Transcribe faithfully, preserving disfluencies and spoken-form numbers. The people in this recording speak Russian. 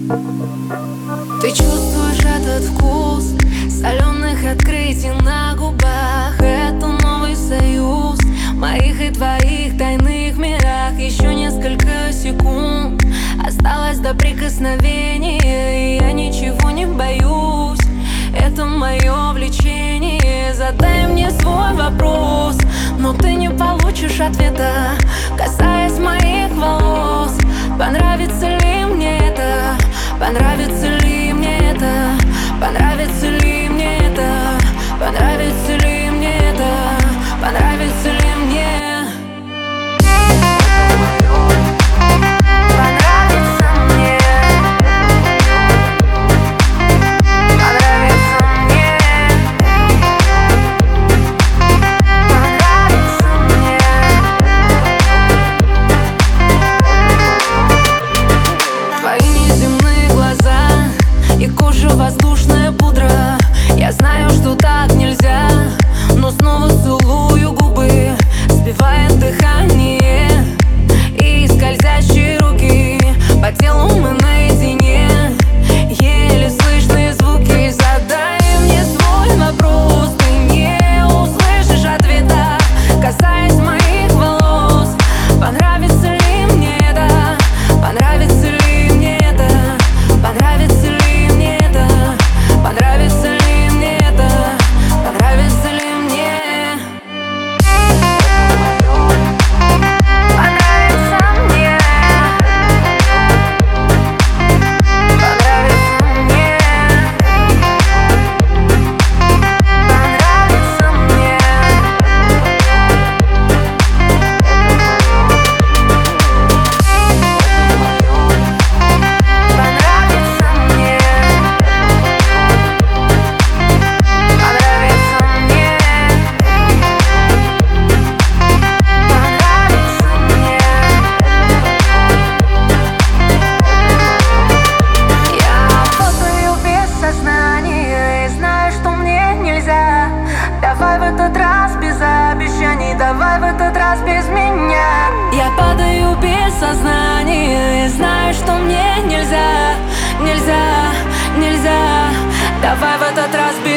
Ты чувствуешь этот вкус соленых открытий на губах. Это новый союз моих и твоих тайных мирах. Еще несколько секунд осталось до прикосновения, и я ничего не боюсь. Это мое влечение. Задай мне свой вопрос, но ты не получишь ответа, касаясь моих волос. Понравится ли мне это? Понравится ли мне это? Понравится ли мне это? Понравится ли мне это? Понравится ли мне? Воздушная пудра. Я знаю, что так нельзя, но снова целую губы, сбивает дыхание и скользящие руки. По телу мы наедине, еле слышные звуки. Задай мне свой вопрос, ты не услышишь ответа, касаясь моих волос. Понравится ли мне это? Понравится ли мне это? Понравится ли? Понравится ли мне это? Понравится ли мне? Понравится мне. Понравится мне. Понравится мне. Понравится мне. Давай в этот раз без обещаний, давай в этот раз без меня. Я падаю без сознания и знаю, что мне нельзя, нельзя, нельзя. Давай в этот раз без